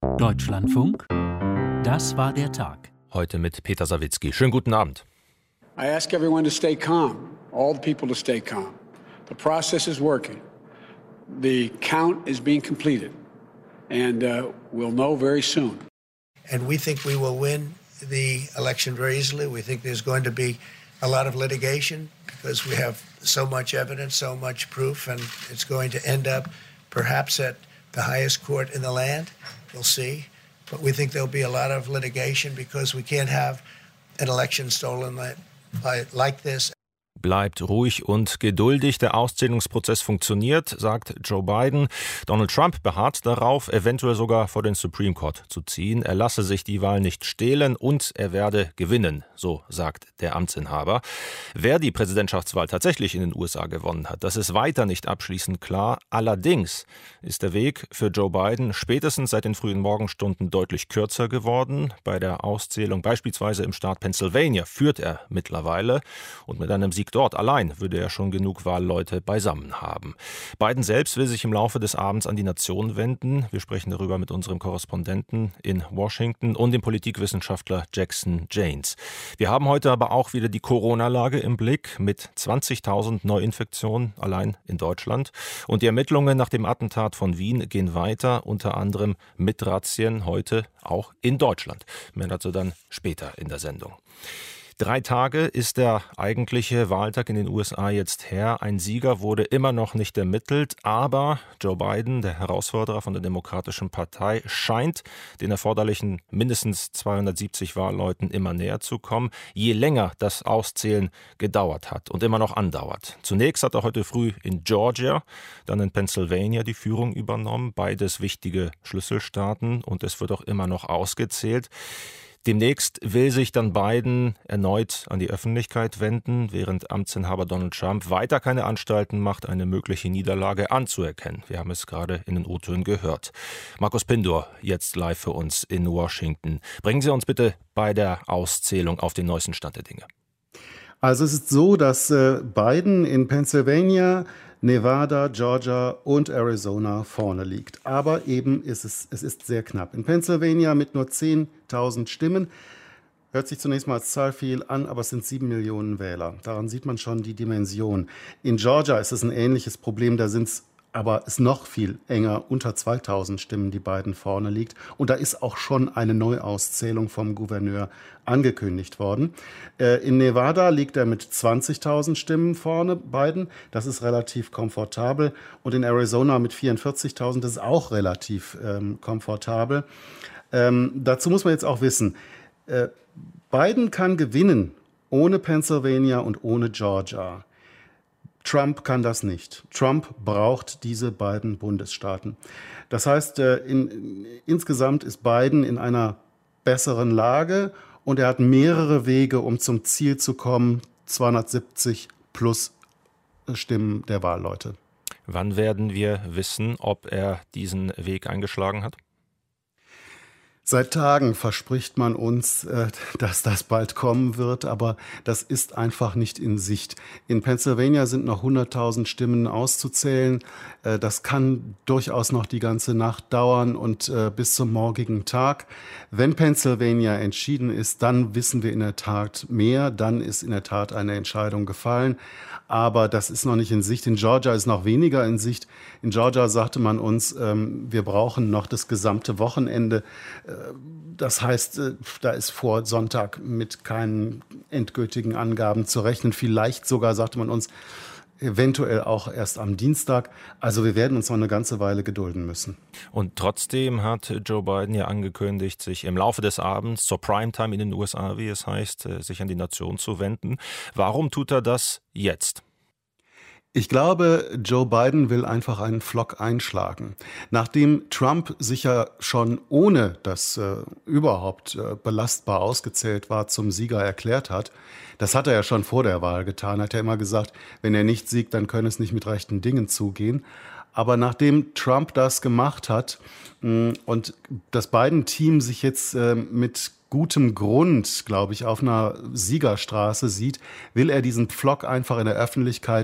Deutschlandfunk, das war der Tag. Heute mit Peter Sawicki. Schönen guten Abend. I ask everyone to stay calm, all the people to stay calm. The process is working. The count is being completed, and we'll know very soon. And we think we will win the election very easily. We think there's going to be a lot of litigation because we have so much evidence, so much proof, and it's going to end up perhaps at the highest court in the land. We'll see. But we think there'll be a lot of litigation because we can't have an election stolen like this. Bleibt ruhig und geduldig. Der Auszählungsprozess funktioniert, sagt Joe Biden. Donald Trump beharrt darauf, eventuell sogar vor den Supreme Court zu ziehen. Er lasse sich die Wahl nicht stehlen und er werde gewinnen, so sagt der Amtsinhaber. Wer die Präsidentschaftswahl tatsächlich in den USA gewonnen hat, das ist weiter nicht abschließend klar. Allerdings ist der Weg für Joe Biden spätestens seit den frühen Morgenstunden deutlich kürzer geworden. Bei der Auszählung beispielsweise im Staat Pennsylvania führt er mittlerweile und mit einem Sieg dort allein würde er schon genug Wahlleute beisammen haben. Biden selbst will sich im Laufe des Abends an die Nation wenden. Wir sprechen darüber mit unserem Korrespondenten in Washington und dem Politikwissenschaftler Jackson Janes. Wir haben heute aber auch wieder die Corona-Lage im Blick mit 20.000 Neuinfektionen allein in Deutschland. Und die Ermittlungen nach dem Attentat von Wien gehen weiter, unter anderem mit Razzien heute auch in Deutschland. Mehr dazu dann später in der Sendung. 3 Tage ist der eigentliche Wahltag in den USA jetzt her. Ein Sieger wurde immer noch nicht ermittelt, aber Joe Biden, der Herausforderer von der Demokratischen Partei, scheint den erforderlichen mindestens 270 Wahlleuten immer näher zu kommen, je länger das Auszählen gedauert hat und immer noch andauert. Zunächst hat er heute früh in Georgia, dann in Pennsylvania die Führung übernommen, beides wichtige Schlüsselstaaten, und es wird auch immer noch ausgezählt. Demnächst will sich dann Biden erneut an die Öffentlichkeit wenden, während Amtsinhaber Donald Trump weiter keine Anstalten macht, eine mögliche Niederlage anzuerkennen. Wir haben es gerade in den O-Tönen gehört. Markus Pindor, jetzt live für uns in Washington. Bringen Sie uns bitte bei der Auszählung auf den neuesten Stand der Dinge. Also es ist so, dass Biden in Pennsylvania, Nevada, Georgia und Arizona vorne liegt. Aber eben es ist sehr knapp. In Pennsylvania mit nur 10.000 Stimmen. Hört sich zunächst mal als Zahl viel an, aber es sind 7 Millionen Wähler. Daran sieht man schon die Dimension. In Georgia ist es ein ähnliches Problem. Da sind es aber ist noch viel enger, unter 2.000 Stimmen, die Biden vorne liegt. Und da ist auch schon eine Neuauszählung vom Gouverneur angekündigt worden. In Nevada liegt er mit 20.000 Stimmen vorne, Biden. Das ist relativ komfortabel. Und in Arizona mit 44.000, das ist auch relativ komfortabel. Dazu muss man jetzt auch wissen, Biden kann gewinnen ohne Pennsylvania und ohne Georgia. Trump kann das nicht. Trump braucht diese beiden Bundesstaaten. Das heißt, insgesamt ist Biden in einer besseren Lage und er hat mehrere Wege, um zum Ziel zu kommen, 270 plus Stimmen der Wahlleute. Wann werden wir wissen, ob er diesen Weg eingeschlagen hat? Seit Tagen verspricht man uns, dass das bald kommen wird, aber das ist einfach nicht in Sicht. In Pennsylvania sind noch 100.000 Stimmen auszuzählen. Das kann durchaus noch die ganze Nacht dauern und bis zum morgigen Tag. Wenn Pennsylvania entschieden ist, dann wissen wir in der Tat mehr. Dann ist in der Tat eine Entscheidung gefallen. Aber das ist noch nicht in Sicht. In Georgia ist noch weniger in Sicht. In Georgia sagte man uns, wir brauchen noch das gesamte Wochenende. Das heißt, da ist vor Sonntag mit keinen endgültigen Angaben zu rechnen. Vielleicht sogar, sagte man uns, eventuell auch erst am Dienstag. Also wir werden uns noch eine ganze Weile gedulden müssen. Und trotzdem hat Joe Biden ja angekündigt, sich im Laufe des Abends zur Primetime in den USA, wie es heißt, sich an die Nation zu wenden. Warum tut er das jetzt? Ich glaube, Joe Biden will einfach einen Pflock einschlagen. Nachdem Trump sich ja schon ohne dass überhaupt belastbar ausgezählt war, zum Sieger erklärt hat, das hat er ja schon vor der Wahl getan, hat er immer gesagt, wenn er nicht siegt, dann könne es nicht mit rechten Dingen zugehen. Aber nachdem Trump das gemacht hat und das Biden-Team sich jetzt mit gutem Grund, glaube ich, auf einer Siegerstraße sieht, will er diesen Pflock einfach in der Öffentlichkeit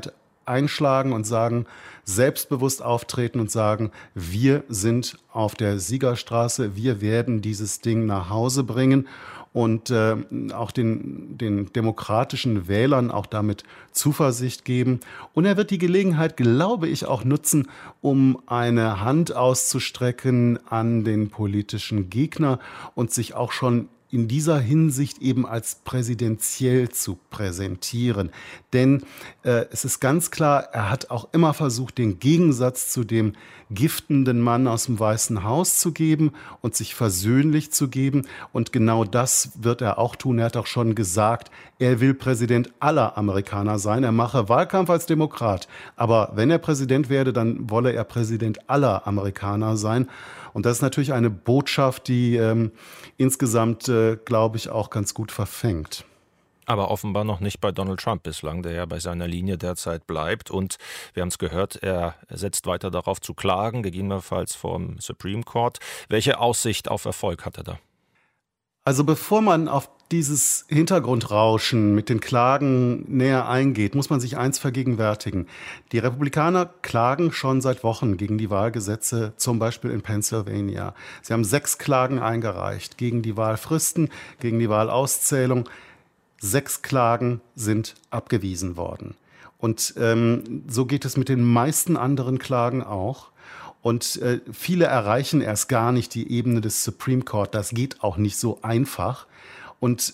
einschlagen und sagen, selbstbewusst auftreten und sagen, wir sind auf der Siegerstraße, wir werden dieses Ding nach Hause bringen und auch den demokratischen Wählern auch damit Zuversicht geben. Und er wird die Gelegenheit, glaube ich, auch nutzen, um eine Hand auszustrecken an den politischen Gegner und sich auch schon in dieser Hinsicht eben als präsidentiell zu präsentieren. Denn es ist ganz klar, er hat auch immer versucht, den Gegensatz zu dem giftenden Mann aus dem Weißen Haus zu geben und sich versöhnlich zu geben. Und genau das wird er auch tun. Er hat auch schon gesagt, er will Präsident aller Amerikaner sein. Er mache Wahlkampf als Demokrat. Aber wenn er Präsident werde, dann wolle er Präsident aller Amerikaner sein. Und das ist natürlich eine Botschaft, die insgesamt, glaube ich, auch ganz gut verfängt. Aber offenbar noch nicht bei Donald Trump bislang, der ja bei seiner Linie derzeit bleibt. Und wir haben es gehört, er setzt weiter darauf zu klagen, gegebenenfalls vom Supreme Court. Welche Aussicht auf Erfolg hat er da? Also bevor man auf dieses Hintergrundrauschen mit den Klagen näher eingeht, muss man sich eins vergegenwärtigen. Die Republikaner klagen schon seit Wochen gegen die Wahlgesetze, zum Beispiel in Pennsylvania. Sie haben 6 Klagen eingereicht gegen die Wahlfristen, gegen die Wahlauszählung. 6 Klagen sind abgewiesen worden. Und so geht es mit den meisten anderen Klagen auch. Und viele erreichen erst gar nicht die Ebene des Supreme Court. Das geht auch nicht so einfach. Und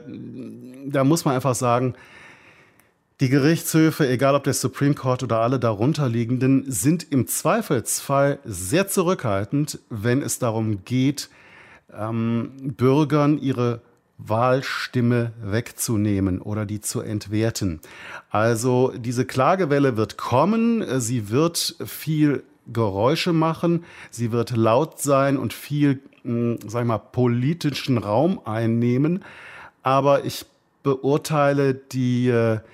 da muss man einfach sagen, die Gerichtshöfe, egal ob der Supreme Court oder alle darunterliegenden, sind im Zweifelsfall sehr zurückhaltend, wenn es darum geht, Bürgern ihre Wahlstimme wegzunehmen oder die zu entwerten. Also diese Klagewelle wird kommen, sie wird viel Geräusche machen, sie wird laut sein und viel, sag ich mal, politischen Raum einnehmen. Aber ich beurteile die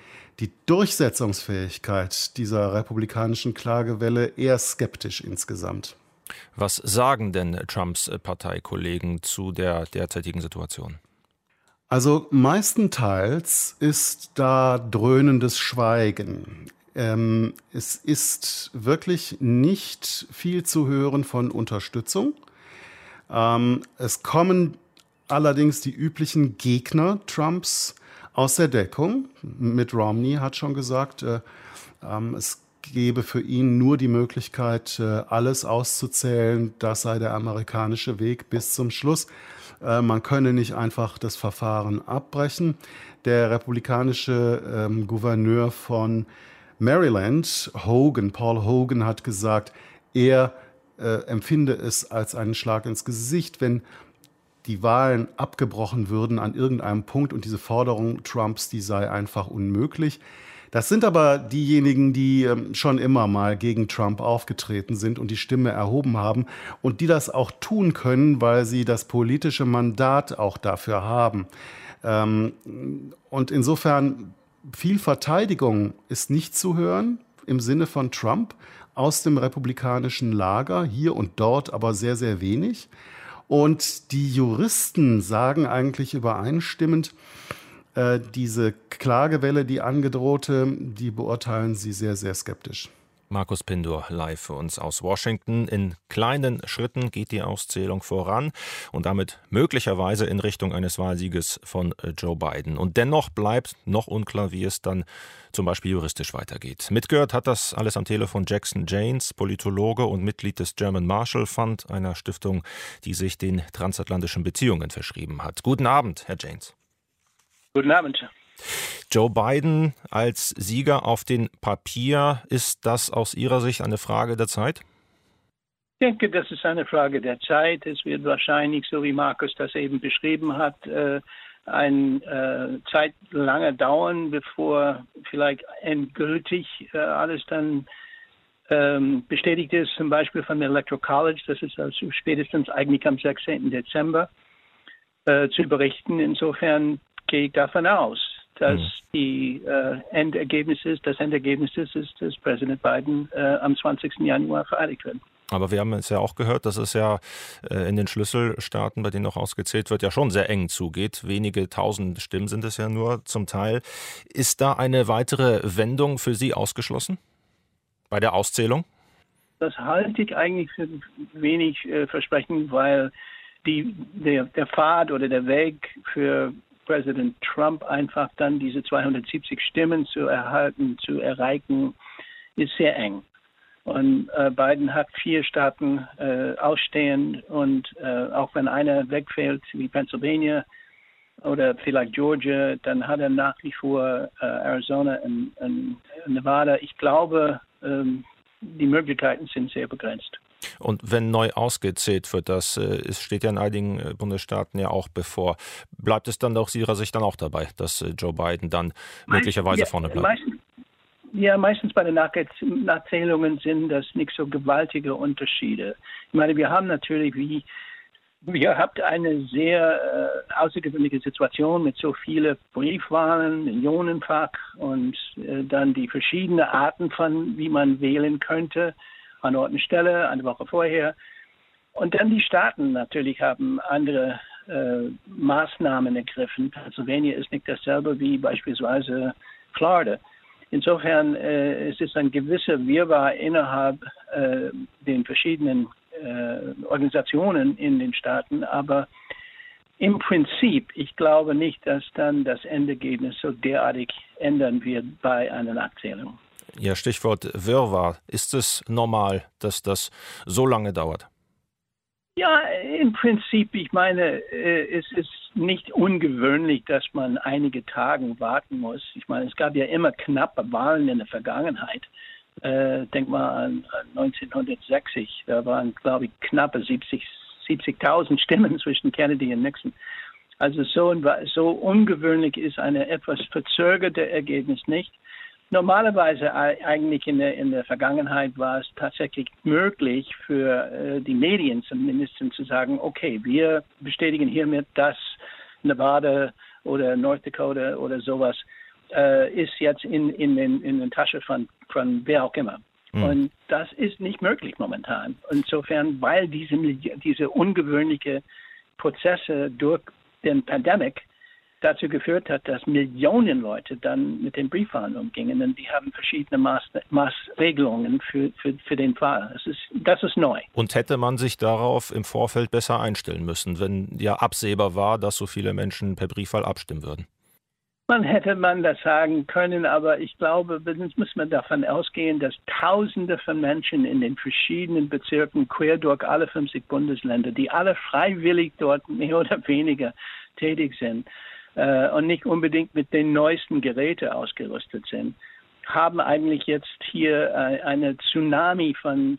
Durchsetzungsfähigkeit dieser republikanischen Klagewelle eher skeptisch insgesamt. Was sagen denn Trumps Parteikollegen zu der derzeitigen Situation? Also meistenteils ist da dröhnendes Schweigen. Es ist wirklich nicht viel zu hören von Unterstützung. Es kommen allerdings die üblichen Gegner Trumps aus der Deckung. Mitt Romney hat schon gesagt, es gebe für ihn nur die Möglichkeit, alles auszuzählen. Das sei der amerikanische Weg bis zum Schluss. Man könne nicht einfach das Verfahren abbrechen. Der republikanische Gouverneur von Maryland, Paul Hogan, hat gesagt, er empfinde es als einen Schlag ins Gesicht, wenn die Wahlen abgebrochen würden an irgendeinem Punkt und diese Forderung Trumps, die sei einfach unmöglich. Das sind aber diejenigen, die schon immer mal gegen Trump aufgetreten sind und die Stimme erhoben haben und die das auch tun können, weil sie das politische Mandat auch dafür haben. Und insofern viel Verteidigung ist nicht zu hören im Sinne von Trump aus dem republikanischen Lager, hier und dort aber sehr, sehr wenig. Und die Juristen sagen eigentlich übereinstimmend, diese Klagewelle, die angedrohte, die beurteilen sie sehr, sehr skeptisch. Markus Pindor live für uns aus Washington. In kleinen Schritten geht die Auszählung voran und damit möglicherweise in Richtung eines Wahlsieges von Joe Biden. Und dennoch bleibt noch unklar, wie es dann zum Beispiel juristisch weitergeht. Mitgehört hat das alles am Telefon Jackson Janes, Politologe und Mitglied des German Marshall Fund, einer Stiftung, die sich den transatlantischen Beziehungen verschrieben hat. Guten Abend, Herr Janes. Guten Abend. Joe Biden als Sieger auf dem Papier, ist das aus Ihrer Sicht eine Frage der Zeit? Ich denke, das ist eine Frage der Zeit. Es wird wahrscheinlich, so wie Markus das eben beschrieben hat, eine Zeit lange dauern, bevor vielleicht endgültig alles dann bestätigt ist, zum Beispiel von der Electoral College. Das ist also spätestens eigentlich am 16. Dezember zu berichten. Insofern gehe ich davon aus, dass das Endergebnis ist, dass Präsident Biden am 20. Januar vereidigt wird. Aber wir haben es ja auch gehört, dass es ja in den Schlüsselstaaten, bei denen noch ausgezählt wird, ja schon sehr eng zugeht. Wenige tausend Stimmen sind es ja nur zum Teil. Ist da eine weitere Wendung für Sie ausgeschlossen bei der Auszählung? Das halte ich eigentlich für wenig versprechend, weil der Pfad oder der Weg für Präsident Trump einfach dann diese 270 Stimmen zu erreichen, ist sehr eng. Und Biden hat 4 Staaten ausstehend und auch wenn einer wegfällt, wie Pennsylvania oder vielleicht Georgia, dann hat er nach wie vor Arizona und Nevada. Ich glaube, die Möglichkeiten sind sehr begrenzt. Und wenn neu ausgezählt wird, das steht ja in einigen Bundesstaaten ja auch bevor, bleibt es dann aus Ihrer Sicht dann auch dabei, dass Joe Biden dann möglicherweise vorne bleibt? Meistens bei den Nachzählungen sind das nicht so gewaltige Unterschiede. Ich meine, wir haben natürlich, ihr habt eine sehr außergewöhnliche Situation mit so vielen Briefwahlen, millionenfach und dann die verschiedenen Arten von, wie man wählen könnte, an Ort und Stelle, eine Woche vorher. Und dann die Staaten natürlich haben andere Maßnahmen ergriffen. Pennsylvania ist nicht dasselbe wie beispielsweise Florida. Insofern es ist ein gewisser Wirrwarr innerhalb den verschiedenen Organisationen in den Staaten, aber im Prinzip, ich glaube nicht, dass dann das Endergebnis so derartig ändern wird bei einer Nachzählung. Ja, Stichwort Wirrwarr. Ist es normal, dass das so lange dauert? Ja, im Prinzip, ich meine, es ist nicht ungewöhnlich, dass man einige Tage warten muss. Ich meine, es gab ja immer knappe Wahlen in der Vergangenheit. Denk mal an 1960, da waren, glaube ich, knappe 70.000 Stimmen zwischen Kennedy und Nixon. Also so ungewöhnlich ist ein etwas verzögerte Ergebnis nicht. Normalerweise eigentlich in der Vergangenheit war es tatsächlich möglich für die Medien zumindest zu sagen, okay, wir bestätigen hiermit, dass Nevada oder North Dakota oder sowas ist jetzt in den Taschen von wer auch immer. Und das ist nicht möglich momentan. Insofern, weil diese ungewöhnliche Prozesse durch den Pandemic dazu geführt hat, dass Millionen Leute dann mit den Briefwahlen umgingen. Und die haben verschiedene Maßregelungen für den Fall. Das ist neu. Und hätte man sich darauf im Vorfeld besser einstellen müssen, wenn ja absehbar war, dass so viele Menschen per Briefwahl abstimmen würden? Hätte man das sagen können, aber ich glaube, sonst muss man davon ausgehen, dass Tausende von Menschen in den verschiedenen Bezirken quer durch alle 50 Bundesländer, die alle freiwillig dort mehr oder weniger tätig sind und nicht unbedingt mit den neuesten Geräten ausgerüstet sind, haben eigentlich jetzt hier eine Tsunami von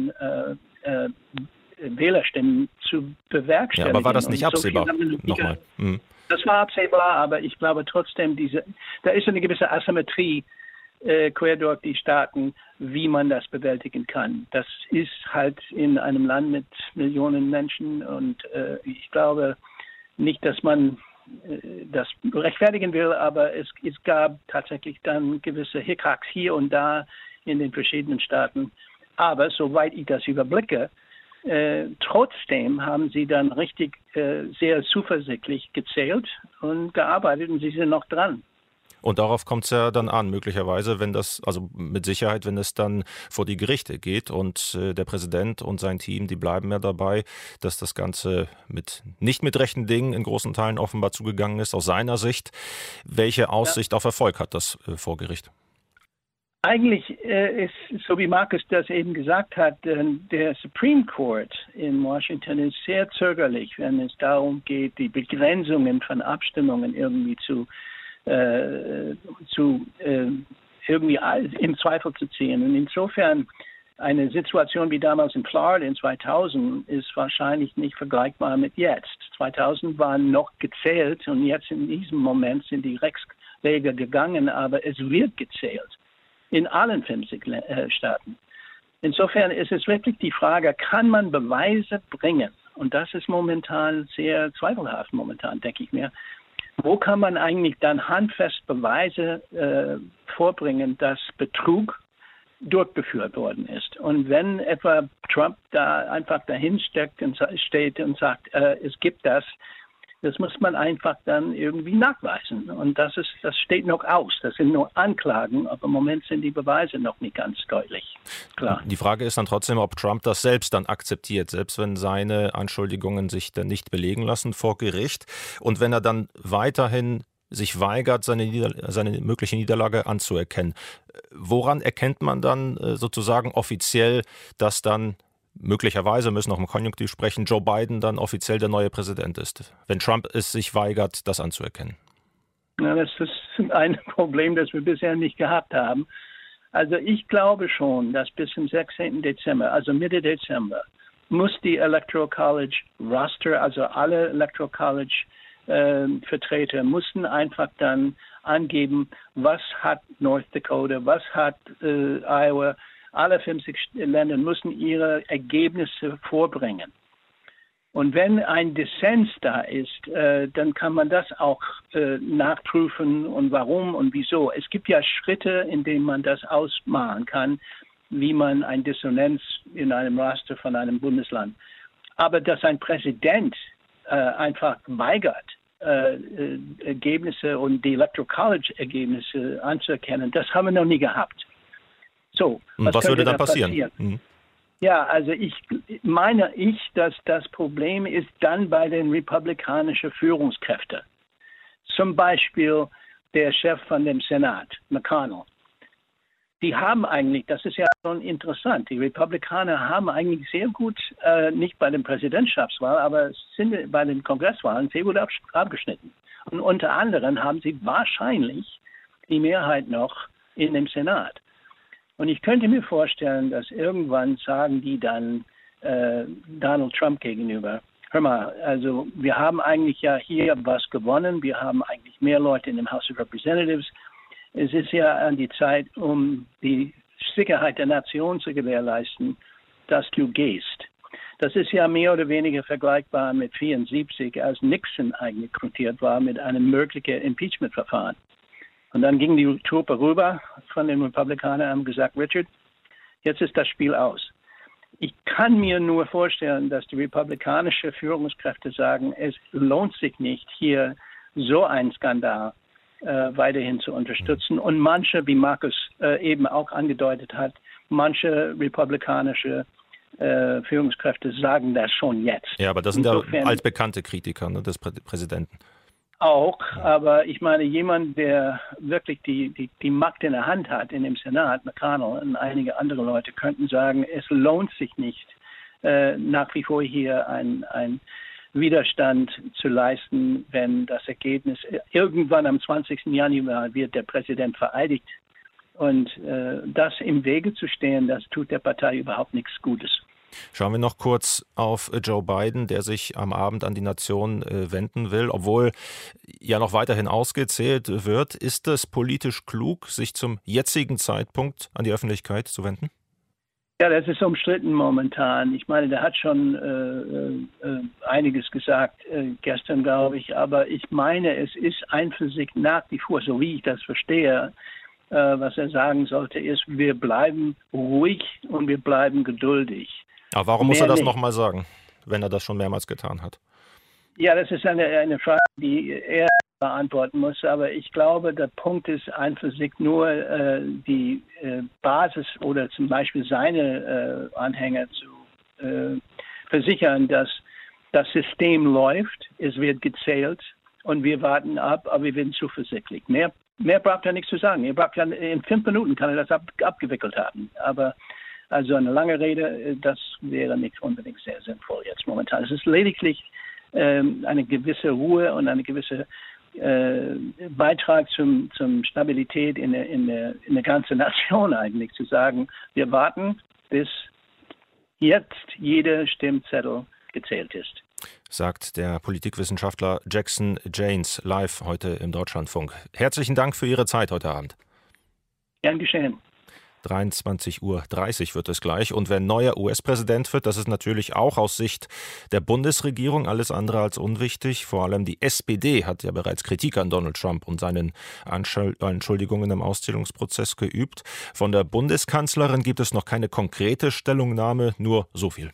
Wählerstimmen zu bewerkstelligen. Ja, aber war das nicht absehbar? Nochmal. Das war absehbar, aber ich glaube trotzdem, da ist eine gewisse Asymmetrie quer durch die Staaten, wie man das bewältigen kann. Das ist halt in einem Land mit Millionen Menschen und ich glaube nicht, dass man das rechtfertigen will, aber es gab tatsächlich dann gewisse Hiccups hier und da in den verschiedenen Staaten. Aber soweit ich das überblicke, trotzdem haben sie dann richtig sehr zuversichtlich gezählt und gearbeitet und sie sind noch dran. Und darauf kommt es ja dann an, möglicherweise, wenn das, also mit Sicherheit, wenn es dann vor die Gerichte geht und der Präsident und sein Team, die bleiben ja dabei, dass das Ganze nicht mit rechten Dingen in großen Teilen offenbar zugegangen ist, aus seiner Sicht. Welche Aussicht auf Erfolg hat das vor Gericht? Eigentlich ist, so wie Markus das eben gesagt hat, der Supreme Court in Washington ist sehr zögerlich, wenn es darum geht, die Begrenzungen von Abstimmungen irgendwie irgendwie im Zweifel zu ziehen. Und insofern eine Situation wie damals in Florida in 2000 ist wahrscheinlich nicht vergleichbar mit jetzt. 2000 waren noch gezählt und jetzt in diesem Moment sind die Rechtswege gegangen, aber es wird gezählt. In allen 50 Staaten. Insofern ist es wirklich die Frage, kann man Beweise bringen? Und das ist momentan sehr zweifelhaft, denke ich mir. Wo kann man eigentlich dann handfest Beweise vorbringen, dass Betrug durchgeführt worden ist. Und wenn etwa Trump da einfach dahin steht und sagt, es gibt das muss man einfach dann irgendwie nachweisen. Und das steht noch aus. Das sind nur Anklagen, aber im Moment sind die Beweise noch nicht ganz deutlich klar. Die Frage ist dann trotzdem, ob Trump das selbst dann akzeptiert, selbst wenn seine Anschuldigungen sich dann nicht belegen lassen vor Gericht. Und wenn er dann weiterhin sich weigert, seine mögliche Niederlage anzuerkennen. Woran erkennt man dann sozusagen offiziell, dass dann möglicherweise, müssen wir auch im Konjunktiv sprechen, Joe Biden dann offiziell der neue Präsident ist, wenn Trump es sich weigert, das anzuerkennen? Ja, das ist ein Problem, das wir bisher nicht gehabt haben. Also ich glaube schon, dass bis zum 16. Dezember, also Mitte Dezember, muss die Electoral College Roster, also alle Electoral College Vertreter mussten einfach dann angeben, was hat North Dakota, was hat Iowa. Alle 50 Länder müssen ihre Ergebnisse vorbringen. Und wenn ein Dissens da ist, dann kann man das auch nachprüfen und warum und wieso. Es gibt ja Schritte, in denen man das ausmalen kann, wie man ein Dissonanz in einem Raster von einem Bundesland. Aber dass ein Präsident einfach weigert, Ergebnisse und die Electoral College Ergebnisse anzuerkennen, das haben wir noch nie gehabt. So, was würde dann passieren? Ja, also meine, dass das Problem ist dann bei den republikanischen Führungskräften. Zum Beispiel der Chef von dem Senat, McConnell. Die haben eigentlich, das ist ja schon interessant, die Republikaner haben eigentlich sehr gut, nicht bei den Präsidentschaftswahlen, aber sind bei den Kongresswahlen sehr gut abgeschnitten. Und unter anderem haben sie wahrscheinlich die Mehrheit noch in dem Senat. Und ich könnte mir vorstellen, dass irgendwann sagen die dann Donald Trump gegenüber, hör mal, also wir haben eigentlich ja hier was gewonnen, wir haben eigentlich mehr Leute in dem House of Representatives. Es ist ja an die Zeit, um die Sicherheit der Nation zu gewährleisten, dass du gehst. Das ist ja mehr oder weniger vergleichbar mit 1974, als Nixon eigentlich konfrontiert war mit einem möglichen Impeachment-Verfahren. Und dann ging die Truppe rüber von den Republikanern und haben gesagt, Richard, jetzt ist das Spiel aus. Ich kann mir nur vorstellen, dass die republikanischen Führungskräfte sagen, es lohnt sich nicht, hier so einen Skandal weiterhin zu unterstützen. Und manche, wie Markus eben auch angedeutet hat, manche republikanische Führungskräfte sagen das schon jetzt. Ja, aber das sind ja altbekannte Kritiker, ne, des Präsidenten. Auch, aber ich meine, jemand, der wirklich die Macht in der Hand hat in dem Senat, McConnell und einige andere Leute, könnten sagen, es lohnt sich nicht, nach wie vor hier ein Widerstand zu leisten, wenn das Ergebnis irgendwann am 20. Januar wird der Präsident vereidigt. Und das im Wege zu stehen, das tut der Partei überhaupt nichts Gutes. Schauen wir noch kurz auf Joe Biden, der sich am Abend an die Nation wenden will, obwohl ja noch weiterhin ausgezählt wird. Ist es politisch klug, sich zum jetzigen Zeitpunkt an die Öffentlichkeit zu wenden? Ja, das ist umstritten momentan. Ich meine, der hat schon einiges gesagt gestern, glaube ich. Aber ich meine, es ist ein für sich nach wie vor, so wie ich das verstehe, was er sagen sollte, ist, wir bleiben ruhig und wir bleiben geduldig. Aber warum muss er das nochmal sagen, wenn er das schon mehrmals getan hat? Ja, das ist eine Frage, die er beantworten muss. Aber ich glaube, der Punkt ist ein für sich nur die Basis oder zum Beispiel seine Anhänger zu versichern, dass das System läuft, es wird gezählt und wir warten ab, aber wir werden zuversichtlich. Mehr braucht er nichts zu sagen. Er braucht ja in 5 Minuten kann er das abgewickelt haben. Aber also eine lange Rede, das wäre nicht unbedingt sehr sinnvoll jetzt momentan. Es ist lediglich eine gewisse Ruhe und eine gewisse Beitrag zum Stabilität in der ganzen Nation eigentlich, zu sagen, wir warten, bis jetzt jeder Stimmzettel gezählt ist. Sagt der Politikwissenschaftler Jackson Janes live heute im Deutschlandfunk. Herzlichen Dank für Ihre Zeit heute Abend. Gern geschehen. 23:30 Uhr wird es gleich. Und wer neuer US-Präsident wird, das ist natürlich auch aus Sicht der Bundesregierung alles andere als unwichtig. Vor allem die SPD hat ja bereits Kritik an Donald Trump und seinen Anschuldigungen im Auszählungsprozess geübt. Von der Bundeskanzlerin gibt es noch keine konkrete Stellungnahme, nur so viel.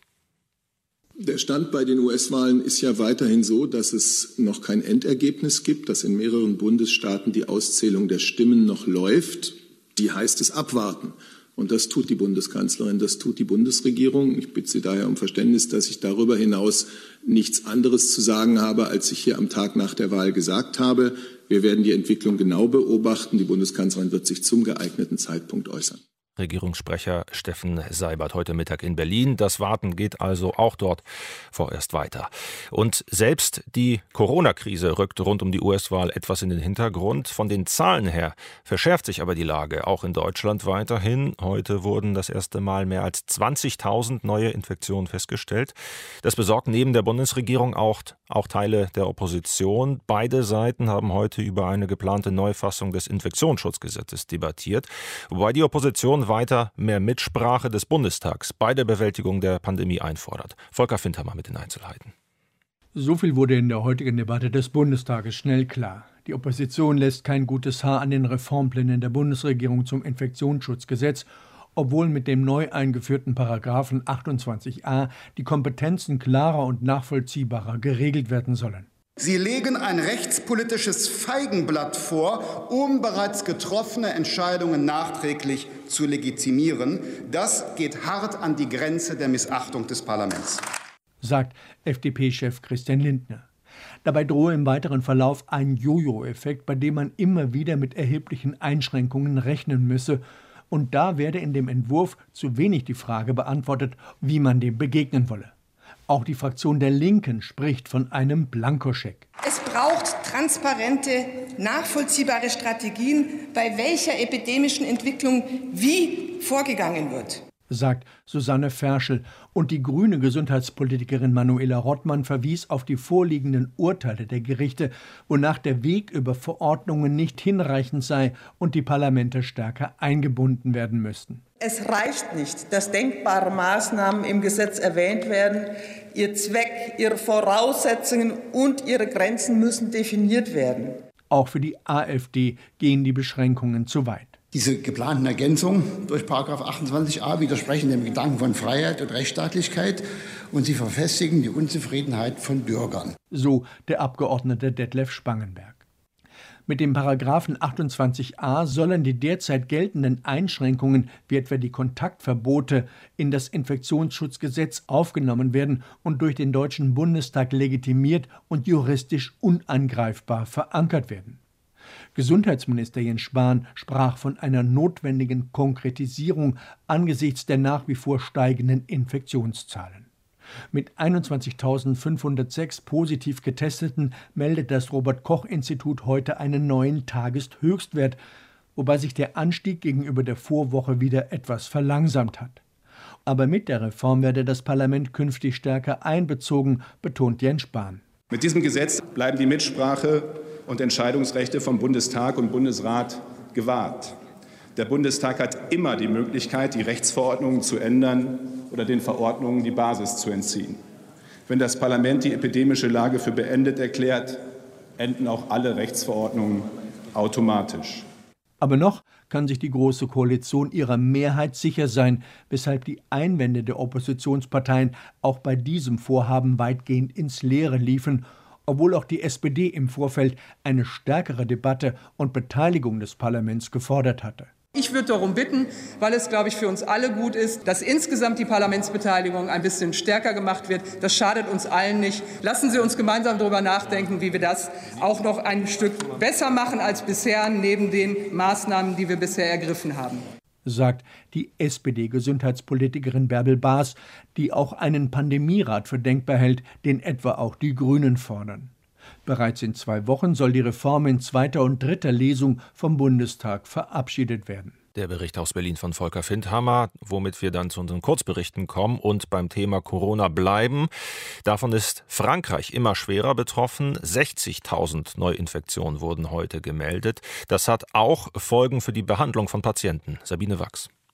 Der Stand bei den US-Wahlen ist ja weiterhin so, dass es noch kein Endergebnis gibt, dass in mehreren Bundesstaaten die Auszählung der Stimmen noch läuft. Die heißt es abwarten. Und das tut die Bundeskanzlerin, das tut die Bundesregierung. Ich bitte Sie daher um Verständnis, dass ich darüber hinaus nichts anderes zu sagen habe, als ich hier am Tag nach der Wahl gesagt habe. Wir werden die Entwicklung genau beobachten. Die Bundeskanzlerin wird sich zum geeigneten Zeitpunkt äußern. Regierungssprecher Steffen Seibert heute Mittag in Berlin. Das Warten geht also auch dort vorerst weiter. Und selbst die Corona-Krise rückt rund um die US-Wahl etwas in den Hintergrund. Von den Zahlen her verschärft sich aber die Lage auch in Deutschland weiterhin. Heute wurden das erste Mal mehr als 20.000 neue Infektionen festgestellt. Das besorgt neben der Bundesregierung auch Teile der Opposition. Beide Seiten haben heute über eine geplante Neufassung des Infektionsschutzgesetzes debattiert, wobei die Opposition weiter mehr Mitsprache des Bundestags bei der Bewältigung der Pandemie einfordert. Volker Findhammer mit den Einzelheiten. So viel wurde in der heutigen Debatte des Bundestages schnell klar. Die Opposition lässt kein gutes Haar an den Reformplänen der Bundesregierung zum Infektionsschutzgesetz, obwohl mit dem neu eingeführten Paragraphen 28a die Kompetenzen klarer und nachvollziehbarer geregelt werden sollen. Sie legen ein rechtspolitisches Feigenblatt vor, um bereits getroffene Entscheidungen nachträglich zu legitimieren. Das geht hart an die Grenze der Missachtung des Parlaments, sagt FDP-Chef Christian Lindner. Dabei drohe im weiteren Verlauf ein Jojo-Effekt, bei dem man immer wieder mit erheblichen Einschränkungen rechnen müsse. Und da werde in dem Entwurf zu wenig die Frage beantwortet, wie man dem begegnen wolle. Auch die Fraktion der Linken spricht von einem Blankoscheck. Es braucht transparente, nachvollziehbare Strategien, bei welcher epidemischen Entwicklung wie vorgegangen wird, sagt Susanne Ferschel. Und die grüne Gesundheitspolitikerin Manuela Rottmann verwies auf die vorliegenden Urteile der Gerichte, wonach der Weg über Verordnungen nicht hinreichend sei und die Parlamente stärker eingebunden werden müssten. Es reicht nicht, dass denkbare Maßnahmen im Gesetz erwähnt werden. Ihr Zweck, ihre Voraussetzungen und ihre Grenzen müssen definiert werden. Auch für die AfD gehen die Beschränkungen zu weit. Diese geplanten Ergänzungen durch § 28a widersprechen dem Gedanken von Freiheit und Rechtsstaatlichkeit und sie verfestigen die Unzufriedenheit von Bürgern. So der Abgeordnete Detlef Spangenberg. Mit dem Paragraphen 28a sollen die derzeit geltenden Einschränkungen, wie etwa die Kontaktverbote, in das Infektionsschutzgesetz aufgenommen werden und durch den Deutschen Bundestag legitimiert und juristisch unangreifbar verankert werden. Gesundheitsminister Jens Spahn sprach von einer notwendigen Konkretisierung angesichts der nach wie vor steigenden Infektionszahlen. Mit 21.506 positiv Getesteten meldet das Robert-Koch-Institut heute einen neuen Tageshöchstwert, wobei sich der Anstieg gegenüber der Vorwoche wieder etwas verlangsamt hat. Aber mit der Reform werde das Parlament künftig stärker einbezogen, betont Jens Spahn. Mit diesem Gesetz bleiben die Mitsprache und Entscheidungsrechte vom Bundestag und Bundesrat gewahrt. Der Bundestag hat immer die Möglichkeit, die Rechtsverordnungen zu ändern oder den Verordnungen die Basis zu entziehen. Wenn das Parlament die epidemische Lage für beendet erklärt, enden auch alle Rechtsverordnungen automatisch. Aber noch kann sich die Große Koalition ihrer Mehrheit sicher sein, weshalb die Einwände der Oppositionsparteien auch bei diesem Vorhaben weitgehend ins Leere liefen, obwohl auch die SPD im Vorfeld eine stärkere Debatte und Beteiligung des Parlaments gefordert hatte. Ich würde darum bitten, weil es, glaube ich, für uns alle gut ist, dass insgesamt die Parlamentsbeteiligung ein bisschen stärker gemacht wird. Das schadet uns allen nicht. Lassen Sie uns gemeinsam darüber nachdenken, wie wir das auch noch ein Stück besser machen als bisher, neben den Maßnahmen, die wir bisher ergriffen haben, sagt die SPD-Gesundheitspolitikerin Bärbel Baas, die auch einen Pandemierat für denkbar hält, den etwa auch die Grünen fordern. Bereits in 2 Wochen soll die Reform in 2. und 3. Lesung vom Bundestag verabschiedet werden. Der Bericht aus Berlin von Volker Findhammer, womit wir dann zu unseren Kurzberichten kommen und beim Thema Corona bleiben. Davon ist Frankreich immer schwerer betroffen. 60.000 Neuinfektionen wurden heute gemeldet. Das hat auch Folgen für die Behandlung von Patienten. Sabine Wachs.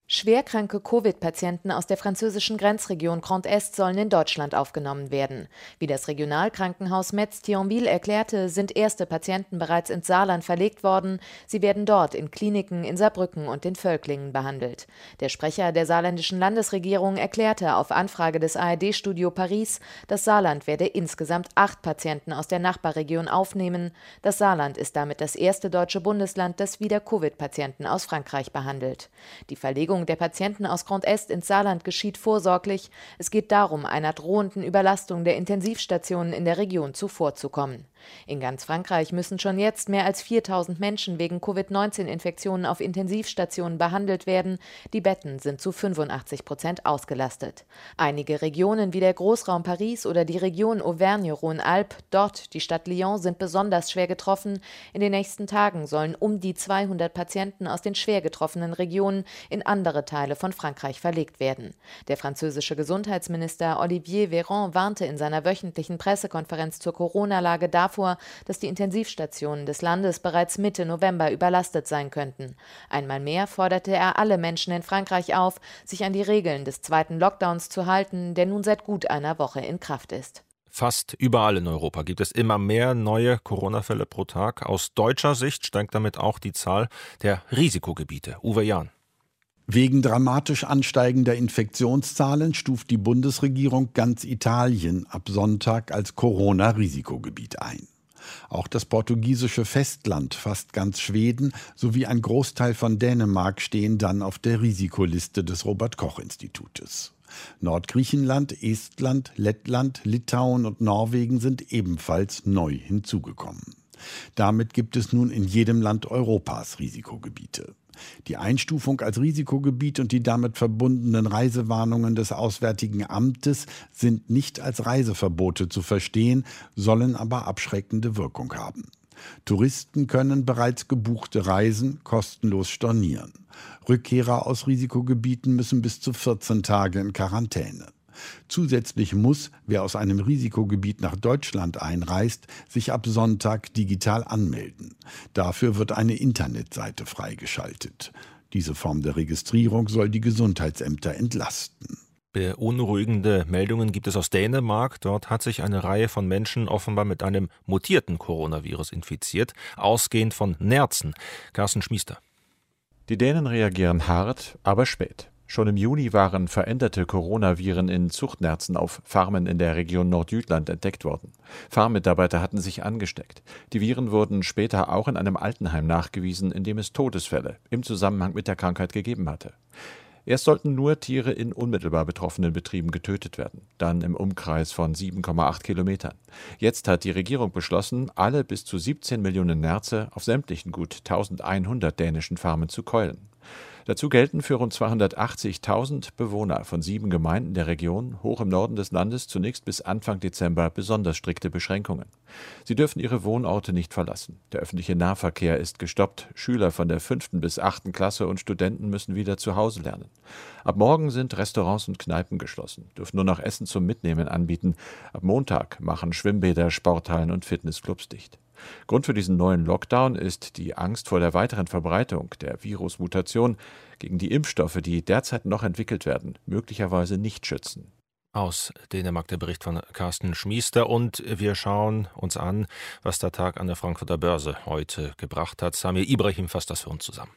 Schwerkranke Covid-Patienten aus der französischen Grenzregion Grand Est sollen in Deutschland aufgenommen werden. Wie das Regionalkrankenhaus Metz-Thionville erklärte, sind erste Patienten bereits ins Saarland verlegt worden. Sie werden dort in Kliniken in Saarbrücken und in Völklingen behandelt. Der Sprecher der saarländischen Landesregierung erklärte auf Anfrage des ARD-Studio Paris, das Saarland werde insgesamt 8 Patienten aus der Nachbarregion aufnehmen. Das Saarland ist damit das erste deutsche Bundesland, das wieder Covid-Patienten aus Frankreich behandelt. Die Verlegung der Patienten aus Grand Est ins Saarland geschieht vorsorglich. Es geht darum, einer drohenden Überlastung der Intensivstationen in der Region zuvorzukommen. In ganz Frankreich müssen schon jetzt mehr als 4.000 Menschen wegen Covid-19-Infektionen auf Intensivstationen behandelt werden. Die Betten sind zu 85% ausgelastet. Einige Regionen wie der Großraum Paris oder die Region Auvergne-Rhône-Alpes, dort die Stadt Lyon, sind besonders schwer getroffen. In den nächsten Tagen sollen um die 200 Patienten aus den schwer getroffenen Regionen in andere Teile von Frankreich verlegt werden. Der französische Gesundheitsminister Olivier Véran warnte in seiner wöchentlichen Pressekonferenz zur Corona-Lage davor, dass die Intensivstationen des Landes bereits Mitte November überlastet sein könnten. Einmal mehr forderte er alle Menschen in Frankreich auf, sich an die Regeln des zweiten Lockdowns zu halten, der nun seit gut einer Woche in Kraft ist. Fast überall in Europa gibt es immer mehr neue Corona-Fälle pro Tag. Aus deutscher Sicht steigt damit auch die Zahl der Risikogebiete. Uwe Jahn. Wegen dramatisch ansteigender Infektionszahlen stuft die Bundesregierung ganz Italien ab Sonntag als Corona-Risikogebiet ein. Auch das portugiesische Festland, fast ganz Schweden sowie ein Großteil von Dänemark stehen dann auf der Risikoliste des Robert-Koch-Institutes. Nordgriechenland, Estland, Lettland, Litauen und Norwegen sind ebenfalls neu hinzugekommen. Damit gibt es nun in jedem Land Europas Risikogebiete. Die Einstufung als Risikogebiet und die damit verbundenen Reisewarnungen des Auswärtigen Amtes sind nicht als Reiseverbote zu verstehen, sollen aber abschreckende Wirkung haben. Touristen können bereits gebuchte Reisen kostenlos stornieren. Rückkehrer aus Risikogebieten müssen bis zu 14 Tage in Quarantäne. Zusätzlich muss, wer aus einem Risikogebiet nach Deutschland einreist, sich ab Sonntag digital anmelden. Dafür wird eine Internetseite freigeschaltet. Diese Form der Registrierung soll die Gesundheitsämter entlasten. Beunruhigende Meldungen gibt es aus Dänemark. Dort hat sich eine Reihe von Menschen offenbar mit einem mutierten Coronavirus infiziert, ausgehend von Nerzen. Carsten Schmiester. Die Dänen reagieren hart, aber spät. Schon im Juni waren veränderte Coronaviren in Zuchtnerzen auf Farmen in der Region Nordjütland entdeckt worden. Farmmitarbeiter hatten sich angesteckt. Die Viren wurden später auch in einem Altenheim nachgewiesen, in dem es Todesfälle im Zusammenhang mit der Krankheit gegeben hatte. Erst sollten nur Tiere in unmittelbar betroffenen Betrieben getötet werden, dann im Umkreis von 7,8 Kilometern. Jetzt hat die Regierung beschlossen, alle bis zu 17 Millionen Nerze auf sämtlichen gut 1100 dänischen Farmen zu keulen. Dazu gelten für rund 280.000 Bewohner von 7 Gemeinden der Region, hoch im Norden des Landes, zunächst bis Anfang Dezember besonders strikte Beschränkungen. Sie dürfen ihre Wohnorte nicht verlassen. Der öffentliche Nahverkehr ist gestoppt. Schüler von der 5. bis 8. Klasse und Studenten müssen wieder zu Hause lernen. Ab morgen sind Restaurants und Kneipen geschlossen, dürfen nur noch Essen zum Mitnehmen anbieten. Ab Montag machen Schwimmbäder, Sporthallen und Fitnessclubs dicht. Grund für diesen neuen Lockdown ist die Angst vor der weiteren Verbreitung der Virusmutation, gegen die Impfstoffe, die derzeit noch entwickelt werden, möglicherweise nicht schützen. Aus Dänemark der Bericht von Carsten Schmiester, und wir schauen uns an, was der Tag an der Frankfurter Börse heute gebracht hat. Samir Ibrahim fasst das für uns zusammen.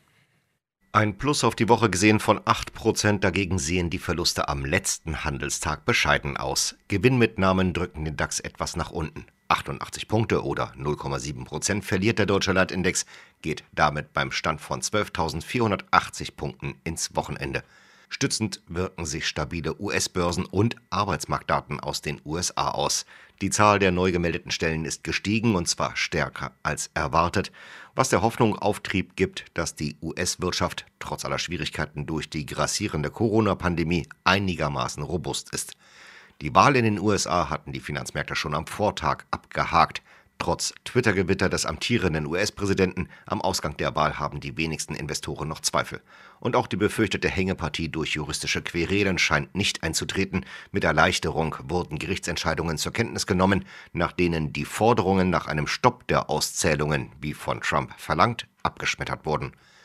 Ein Plus auf die Woche gesehen von 8%, dagegen sehen die Verluste am letzten Handelstag bescheiden aus. Gewinnmitnahmen drücken den DAX etwas nach unten. 88 Punkte oder 0,7% verliert der Deutsche Leitindex, geht damit beim Stand von 12.480 Punkten ins Wochenende. Stützend wirken sich stabile US-Börsen und Arbeitsmarktdaten aus den USA aus. Die Zahl der neu gemeldeten Stellen ist gestiegen, und zwar stärker als erwartet, was der Hoffnung Auftrieb gibt, dass die US-Wirtschaft trotz aller Schwierigkeiten durch die grassierende Corona-Pandemie einigermaßen robust ist. Die Wahl in den USA hatten die Finanzmärkte schon am Vortag abgehakt. Trotz Twitter-Gewitter des amtierenden US-Präsidenten am Ausgang der Wahl haben die wenigsten Investoren noch Zweifel. Und auch die befürchtete Hängepartie durch juristische Querelen scheint nicht einzutreten. Mit Erleichterung wurden Gerichtsentscheidungen zur Kenntnis genommen, nach denen die Forderungen nach einem Stopp der Auszählungen, wie von Trump verlangt, abgeschmettert wurden.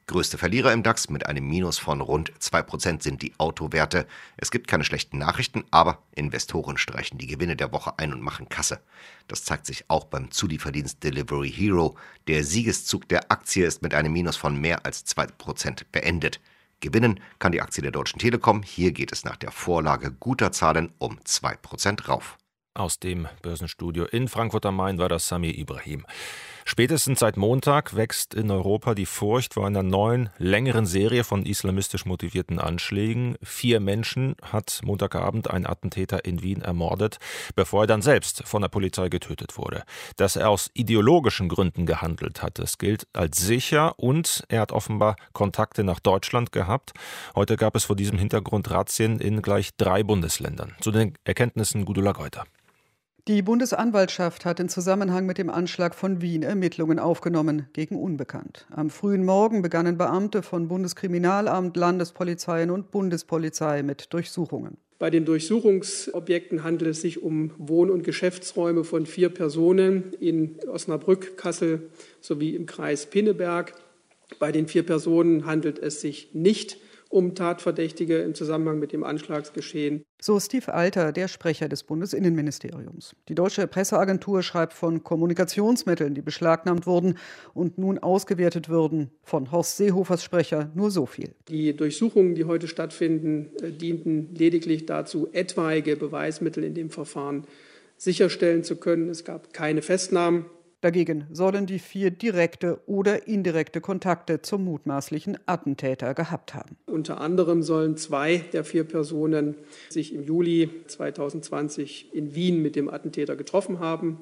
Größte Verlierer im DAX mit einem Minus von rund 2% sind die Autowerte. Es gibt keine schlechten Nachrichten, aber Investoren streichen die Gewinne der Woche ein und machen Kasse. Das zeigt sich auch beim Zulieferdienst Delivery Hero. Der Siegeszug der Aktie ist mit einem Minus von mehr als 2% beendet. Gewinnen kann die Aktie der Deutschen Telekom. Hier geht es nach der Vorlage guter Zahlen um 2% rauf. Aus dem Börsenstudio in Frankfurt am Main war das Samir Ibrahim. Spätestens seit Montag wächst in Europa die Furcht vor einer neuen, längeren Serie von islamistisch motivierten Anschlägen. 4 Menschen hat Montagabend ein Attentäter in Wien ermordet, bevor er dann selbst von der Polizei getötet wurde. Dass er aus ideologischen Gründen gehandelt hat, das gilt als sicher und er hat offenbar Kontakte nach Deutschland gehabt. Heute gab es vor diesem Hintergrund Razzien in gleich 3 Bundesländern. Zu den Erkenntnissen Gudula Geuter. Die Bundesanwaltschaft hat in Zusammenhang mit dem Anschlag von Wien Ermittlungen aufgenommen gegen Unbekannt. Am frühen Morgen begannen Beamte von Bundeskriminalamt, Landespolizeien und Bundespolizei mit Durchsuchungen. Bei den Durchsuchungsobjekten handelt es sich um Wohn- und Geschäftsräume von 4 Personen in Osnabrück, Kassel sowie im Kreis Pinneberg. Bei den 4 Personen handelt es sich nicht um Tatverdächtige im Zusammenhang mit dem Anschlagsgeschehen. So Steve Alter, der Sprecher des Bundesinnenministeriums. Die deutsche Presseagentur schreibt von Kommunikationsmitteln, die beschlagnahmt wurden und nun ausgewertet würden. Von Horst Seehofers Sprecher nur so viel. Die Durchsuchungen, die heute stattfinden, dienten lediglich dazu, etwaige Beweismittel in dem Verfahren sicherstellen zu können. Es gab keine Festnahmen. Dagegen sollen die 4 direkte oder indirekte Kontakte zum mutmaßlichen Attentäter gehabt haben. Unter anderem sollen 2 der 4 Personen sich im Juli 2020 in Wien mit dem Attentäter getroffen haben.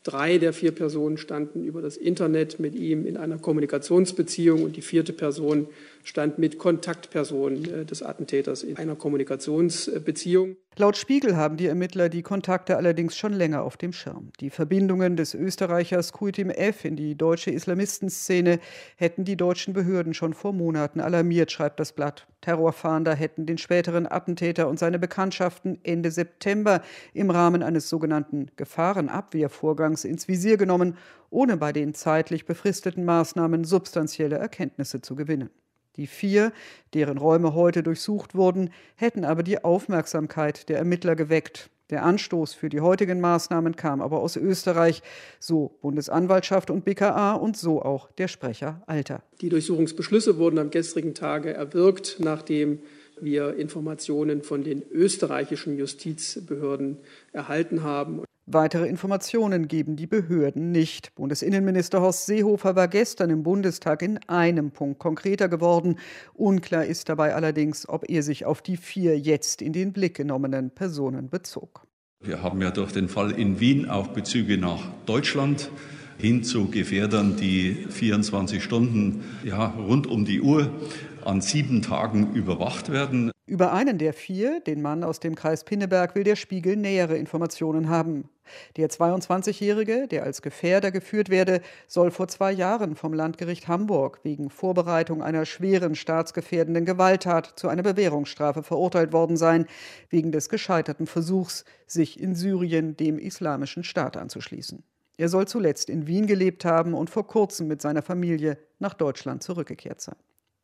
3 der 4 Personen standen über das Internet mit ihm in einer Kommunikationsbeziehung und die 4. Person stand mit Kontaktpersonen des Attentäters in einer Kommunikationsbeziehung. Laut Spiegel haben die Ermittler die Kontakte allerdings schon länger auf dem Schirm. Die Verbindungen des Österreichers Kuitim F. in die deutsche Islamistenszene hätten die deutschen Behörden schon vor Monaten alarmiert, schreibt das Blatt. Terrorfahnder hätten den späteren Attentäter und seine Bekanntschaften Ende September im Rahmen eines sogenannten Gefahrenabwehrvorgangs ins Visier genommen, ohne bei den zeitlich befristeten Maßnahmen substanzielle Erkenntnisse zu gewinnen. Die 4, deren Räume heute durchsucht wurden, hätten aber die Aufmerksamkeit der Ermittler geweckt. Der Anstoß für die heutigen Maßnahmen kam aber aus Österreich, so Bundesanwaltschaft und BKA und so auch der Sprecher Alter. Die Durchsuchungsbeschlüsse wurden am gestrigen Tage erwirkt, nachdem wir Informationen von den österreichischen Justizbehörden erhalten haben. Weitere Informationen geben die Behörden nicht. Bundesinnenminister Horst Seehofer war gestern im Bundestag in einem Punkt konkreter geworden. Unklar ist dabei allerdings, ob er sich auf die 4 jetzt in den Blick genommenen Personen bezog. Wir haben ja durch den Fall in Wien auch Bezüge nach Deutschland hin zu Gefährdern, die 24 Stunden rund um die Uhr an 7 Tagen überwacht werden. Über einen der 4, den Mann aus dem Kreis Pinneberg, will der Spiegel nähere Informationen haben. Der 22-Jährige, der als Gefährder geführt werde, soll vor 2 Jahren vom Landgericht Hamburg wegen Vorbereitung einer schweren staatsgefährdenden Gewalttat zu einer Bewährungsstrafe verurteilt worden sein, wegen des gescheiterten Versuchs, sich in Syrien dem Islamischen Staat anzuschließen. Er soll zuletzt in Wien gelebt haben und vor kurzem mit seiner Familie nach Deutschland zurückgekehrt sein.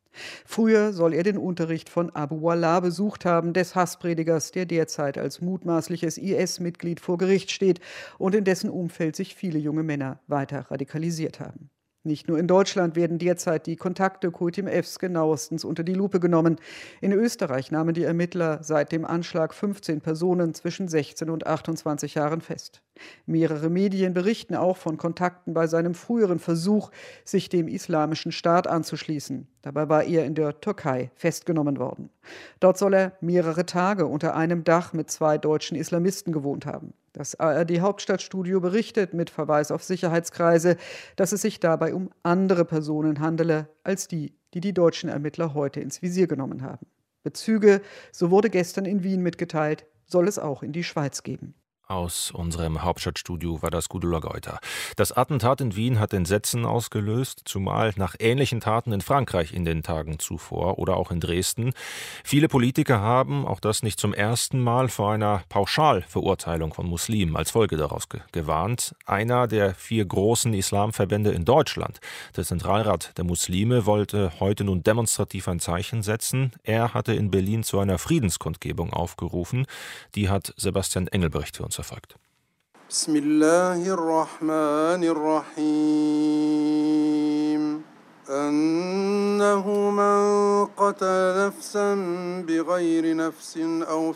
Früher soll er den Unterricht von Abu Wallah besucht haben, des Hasspredigers, der derzeit als mutmaßliches IS-Mitglied vor Gericht steht und in dessen Umfeld sich viele junge Männer weiter radikalisiert haben. Nicht nur in Deutschland werden derzeit die Kontakte Kuitim Fs genauestens unter die Lupe genommen. In Österreich nahmen die Ermittler seit dem Anschlag 15 Personen zwischen 16 und 28 Jahren fest. Mehrere Medien berichten auch von Kontakten bei seinem früheren Versuch, sich dem Islamischen Staat anzuschließen. Dabei war er in der Türkei festgenommen worden. Dort soll er mehrere Tage unter einem Dach mit 2 deutschen Islamisten gewohnt haben. Das ARD-Hauptstadtstudio berichtet mit Verweis auf Sicherheitskreise, dass es sich dabei um andere Personen handele als die deutschen Ermittler heute ins Visier genommen haben. Bezüge, so wurde gestern in Wien mitgeteilt, soll es auch in die Schweiz geben. Aus unserem Hauptstadtstudio war das Gudula Geuter. Das Attentat in Wien hat Entsetzen ausgelöst, zumal nach ähnlichen Taten in Frankreich in den Tagen zuvor oder auch in Dresden. Viele Politiker haben, auch das nicht zum ersten Mal, vor einer Pauschalverurteilung von Muslimen als Folge daraus gewarnt. Einer der 4 großen Islamverbände in Deutschland, der Zentralrat der Muslime, wollte heute nun demonstrativ ein Zeichen setzen. Er hatte in Berlin zu einer Friedenskundgebung aufgerufen. Die hat Sebastian Engelbrecht für uns verfolgt. Bismillahirrahmanirrahim. أنه من قتل نفسا بغير نفس أو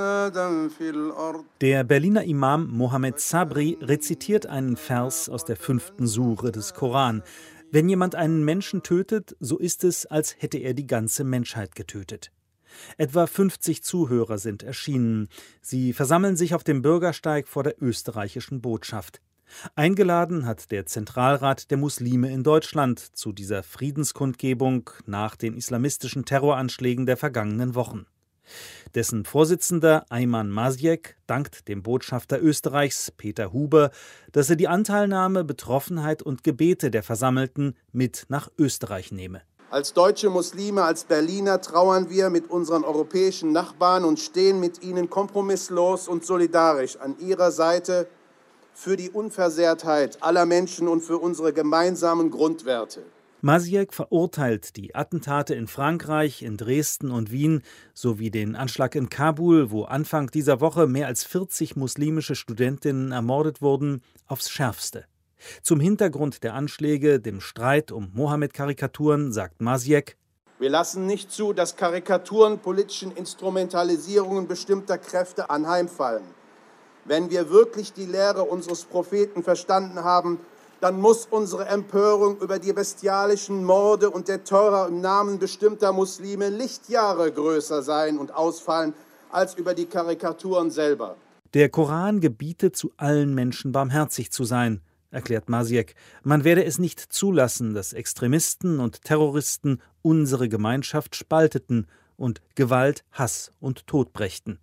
فسادا في الأرض. Der Berliner Imam Mohammed Sabri rezitiert einen Vers aus der 5. Sure des Koran. Wenn jemand einen Menschen tötet, so ist es, als hätte er die ganze Menschheit getötet. Etwa 50 Zuhörer sind erschienen. Sie versammeln sich auf dem Bürgersteig vor der österreichischen Botschaft. Eingeladen hat der Zentralrat der Muslime in Deutschland zu dieser Friedenskundgebung nach den islamistischen Terroranschlägen der vergangenen Wochen. Dessen Vorsitzender Ayman Mazyek dankt dem Botschafter Österreichs Peter Huber, dass er die Anteilnahme, Betroffenheit und Gebete der Versammelten mit nach Österreich nehme. Als deutsche Muslime, als Berliner trauern wir mit unseren europäischen Nachbarn und stehen mit ihnen kompromisslos und solidarisch an ihrer Seite für die Unversehrtheit aller Menschen und für unsere gemeinsamen Grundwerte. Mazyek verurteilt die Attentate in Frankreich, in Dresden und Wien sowie den Anschlag in Kabul, wo Anfang dieser Woche mehr als 40 muslimische Studentinnen ermordet wurden, aufs Schärfste. Zum Hintergrund der Anschläge, dem Streit um Mohammed-Karikaturen, sagt Mazyek: Wir lassen nicht zu, dass Karikaturen politischen Instrumentalisierungen bestimmter Kräfte anheimfallen. Wenn wir wirklich die Lehre unseres Propheten verstanden haben, dann muss unsere Empörung über die bestialischen Morde und der Terror im Namen bestimmter Muslime Lichtjahre größer sein und ausfallen als über die Karikaturen selber. Der Koran gebietet, zu allen Menschen barmherzig zu sein, erklärt Mazyek. Man werde es nicht zulassen, dass Extremisten und Terroristen unsere Gemeinschaft spalteten und Gewalt, Hass und Tod brächten.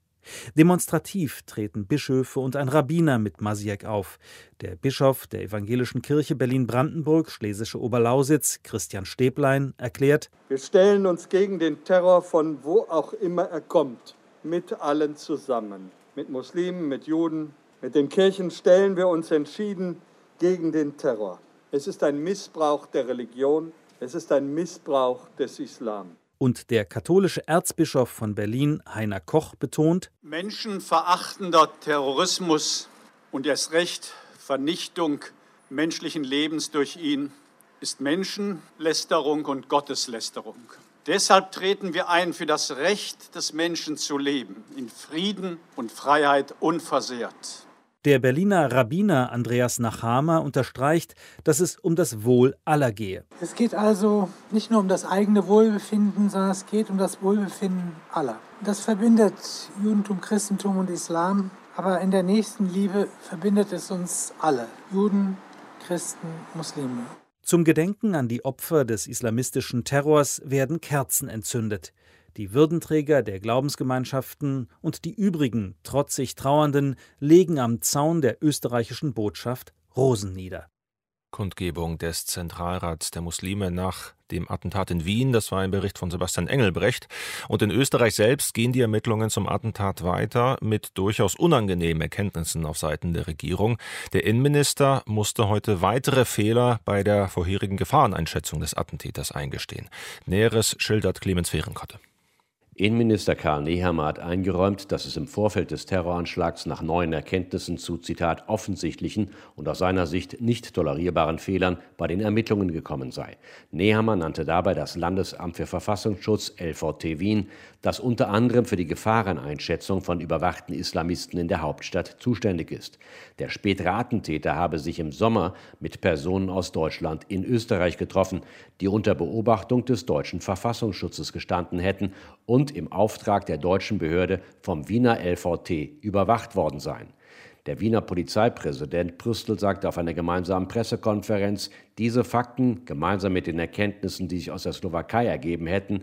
Demonstrativ treten Bischöfe und ein Rabbiner mit Mazyek auf. Der Bischof der Evangelischen Kirche Berlin-Brandenburg, Schlesische Oberlausitz, Christian Stäblein, erklärt: Wir stellen uns gegen den Terror von wo auch immer er kommt, mit allen zusammen. Mit Muslimen, mit Juden, mit den Kirchen stellen wir uns entschieden gegen den Terror. Es ist ein Missbrauch der Religion, es ist ein Missbrauch des Islam. Und der katholische Erzbischof von Berlin, Heiner Koch, betont: Menschenverachtender Terrorismus und erst recht Vernichtung menschlichen Lebens durch ihn ist Menschenlästerung und Gotteslästerung. Deshalb treten wir ein für das Recht des Menschen zu leben, in Frieden und Freiheit unversehrt. Der Berliner Rabbiner Andreas Nachama unterstreicht, dass es um das Wohl aller gehe. Es geht also nicht nur um das eigene Wohlbefinden, sondern es geht um das Wohlbefinden aller. Das verbindet Judentum, Christentum und Islam, aber in der Nächstenliebe verbindet es uns alle, Juden, Christen, Muslime. Zum Gedenken an die Opfer des islamistischen Terrors werden Kerzen entzündet. Die Würdenträger der Glaubensgemeinschaften und die übrigen trotzig Trauernden legen am Zaun der österreichischen Botschaft Rosen nieder. Kundgebung des Zentralrats der Muslime nach dem Attentat in Wien. Das war ein Bericht von Sebastian Engelbrecht. Und in Österreich selbst gehen die Ermittlungen zum Attentat weiter mit durchaus unangenehmen Erkenntnissen auf Seiten der Regierung. Der Innenminister musste heute weitere Fehler bei der vorherigen Gefahreneinschätzung des Attentäters eingestehen. Näheres schildert Clemens Fehrenkotte. Innenminister Karl Nehammer hat eingeräumt, dass es im Vorfeld des Terroranschlags nach neuen Erkenntnissen zu, Zitat, offensichtlichen und aus seiner Sicht nicht tolerierbaren Fehlern bei den Ermittlungen gekommen sei. Nehammer nannte dabei das Landesamt für Verfassungsschutz LVT Wien, das unter anderem für die Gefahreneinschätzung von überwachten Islamisten in der Hauptstadt zuständig ist. Der spätere Attentäter habe sich im Sommer mit Personen aus Deutschland in Österreich getroffen, die unter Beobachtung des deutschen Verfassungsschutzes gestanden hätten und im Auftrag der deutschen Behörde vom Wiener LVT überwacht worden seien. Der Wiener Polizeipräsident Prüstl sagte auf einer gemeinsamen Pressekonferenz, diese Fakten, gemeinsam mit den Erkenntnissen, die sich aus der Slowakei ergeben hätten,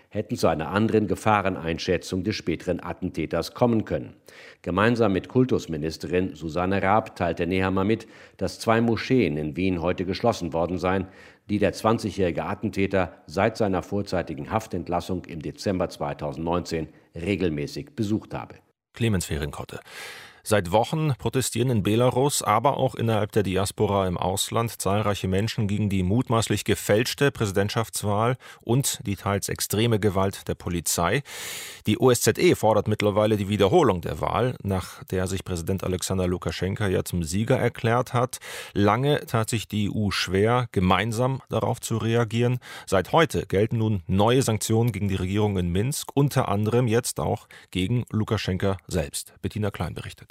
hätten zu einer anderen Gefahreneinschätzung des späteren Attentäters kommen können. Gemeinsam mit Kultusministerin Susanne Raab teilte Nehammer mit, dass 2 Moscheen in Wien heute geschlossen worden seien, die der 20-jährige Attentäter seit seiner vorzeitigen Haftentlassung im Dezember 2019 regelmäßig besucht habe. Clemens Fehrenkotte. Seit Wochen protestieren in Belarus, aber auch innerhalb der Diaspora im Ausland zahlreiche Menschen gegen die mutmaßlich gefälschte Präsidentschaftswahl und die teils extreme Gewalt der Polizei. Die OSZE fordert mittlerweile die Wiederholung der Wahl, nach der sich Präsident Alexander Lukaschenka ja zum Sieger erklärt hat. Lange tat sich die EU schwer, gemeinsam darauf zu reagieren. Seit heute gelten nun neue Sanktionen gegen die Regierung in Minsk, unter anderem jetzt auch gegen Lukaschenka selbst. Bettina Klein berichtet.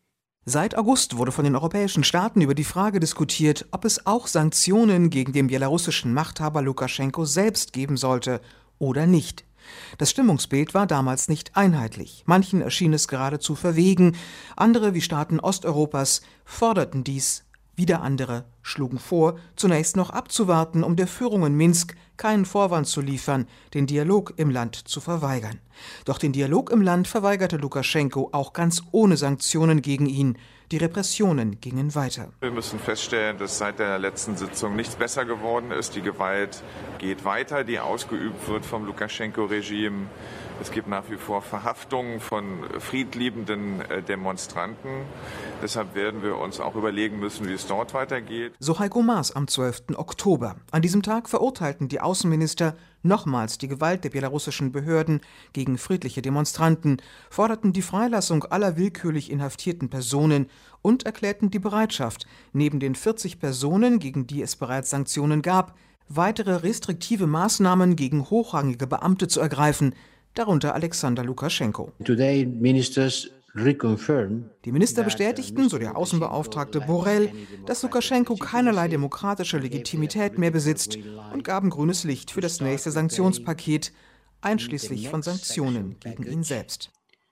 Seit August wurde von den europäischen Staaten über die Frage diskutiert, ob es auch Sanktionen gegen den belarussischen Machthaber Lukaschenko selbst geben sollte oder nicht. Das Stimmungsbild war damals nicht einheitlich. Manchen erschien es geradezu verwegen, andere wie Staaten Osteuropas forderten dies, wieder andere schlugen vor, zunächst noch abzuwarten, um der Führung in Minsk keinen Vorwand zu liefern, den Dialog im Land zu verweigern. Doch den Dialog im Land verweigerte Lukaschenko auch ganz ohne Sanktionen gegen ihn. Die Repressionen gingen weiter. Wir müssen feststellen, dass seit der letzten Sitzung nichts besser geworden ist. Die Gewalt geht weiter, die ausgeübt wird vom Lukaschenko-Regime. Es gibt nach wie vor Verhaftungen von friedliebenden Demonstranten. Deshalb werden wir uns auch überlegen müssen, wie es dort weitergeht. So Heiko Maas am 12. Oktober. An diesem Tag verurteilten die Außenminister nochmals die Gewalt der belarussischen Behörden gegen friedliche Demonstranten, forderten die Freilassung aller willkürlich inhaftierten Personen und erklärten die Bereitschaft, neben den 40 Personen, gegen die es bereits Sanktionen gab, weitere restriktive Maßnahmen gegen hochrangige Beamte zu ergreifen, darunter Alexander Lukaschenko. Die Minister bestätigten, so der Außenbeauftragte Borrell, dass Lukaschenko keinerlei demokratische Legitimität mehr besitzt und gaben grünes Licht für das nächste Sanktionspaket, einschließlich von Sanktionen gegen ihn selbst.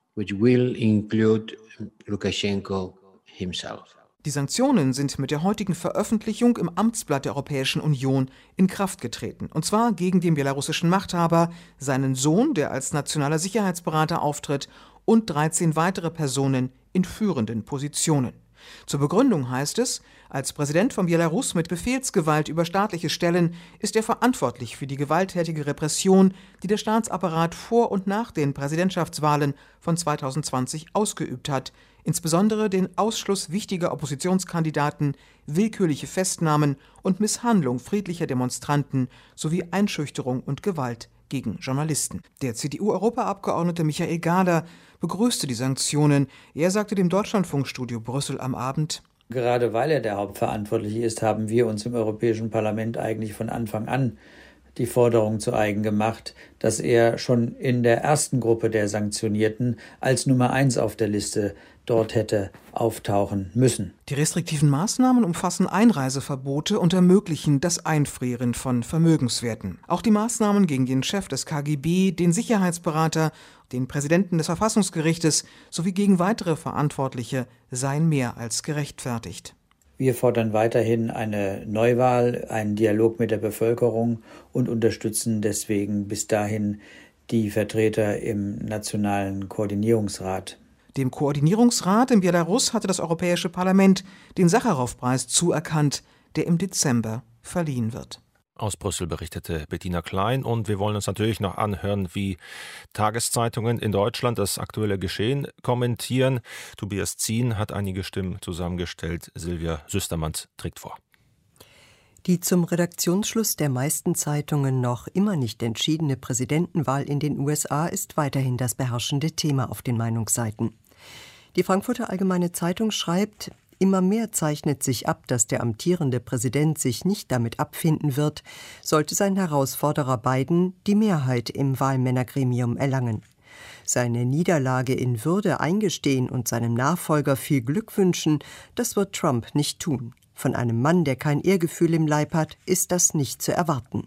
Die Sanktionen sind mit der heutigen Veröffentlichung im Amtsblatt der Europäischen Union in Kraft getreten. Und zwar gegen den belarussischen Machthaber, seinen Sohn, der als nationaler Sicherheitsberater auftritt, und 13 weitere Personen in führenden Positionen. Zur Begründung heißt es, als Präsident von Belarus mit Befehlsgewalt über staatliche Stellen ist er verantwortlich für die gewalttätige Repression, die der Staatsapparat vor und nach den Präsidentschaftswahlen von 2020 ausgeübt hat, insbesondere den Ausschluss wichtiger Oppositionskandidaten, willkürliche Festnahmen und Misshandlung friedlicher Demonstranten sowie Einschüchterung und Gewalt gegen Journalisten. Der CDU-Europaabgeordnete Michael Gahler begrüßte die Sanktionen. Er sagte dem Deutschlandfunkstudio Brüssel am Abend: Gerade weil er der Hauptverantwortliche ist, haben wir uns im Europäischen Parlament eigentlich von Anfang an die Forderung zu eigen gemacht, dass er schon in der ersten Gruppe der Sanktionierten als Nummer 1 auf der Liste dort hätte auftauchen müssen. Die restriktiven Maßnahmen umfassen Einreiseverbote und ermöglichen das Einfrieren von Vermögenswerten. Auch die Maßnahmen gegen den Chef des KGB, den Sicherheitsberater, den Präsidenten des Verfassungsgerichtes sowie gegen weitere Verantwortliche seien mehr als gerechtfertigt. Wir fordern weiterhin eine Neuwahl, einen Dialog mit der Bevölkerung und unterstützen deswegen bis dahin die Vertreter im Nationalen Koordinierungsrat. Dem Koordinierungsrat in Belarus hatte das Europäische Parlament den Sacharow-Preis zuerkannt, der im Dezember verliehen wird. Aus Brüssel berichtete Bettina Klein, und wir wollen uns natürlich noch anhören, wie Tageszeitungen in Deutschland das aktuelle Geschehen kommentieren. Tobias Zien hat einige Stimmen zusammengestellt. Silvia Süstermanns trägt vor. Die zum Redaktionsschluss der meisten Zeitungen noch immer nicht entschiedene Präsidentenwahl in den USA ist weiterhin das beherrschende Thema auf den Meinungsseiten. Die Frankfurter Allgemeine Zeitung schreibt: Immer mehr zeichnet sich ab, dass der amtierende Präsident sich nicht damit abfinden wird, sollte sein Herausforderer Biden die Mehrheit im Wahlmännergremium erlangen. Seine Niederlage in Würde eingestehen und seinem Nachfolger viel Glück wünschen, das wird Trump nicht tun. Von einem Mann, der kein Ehrgefühl im Leib hat, ist das nicht zu erwarten.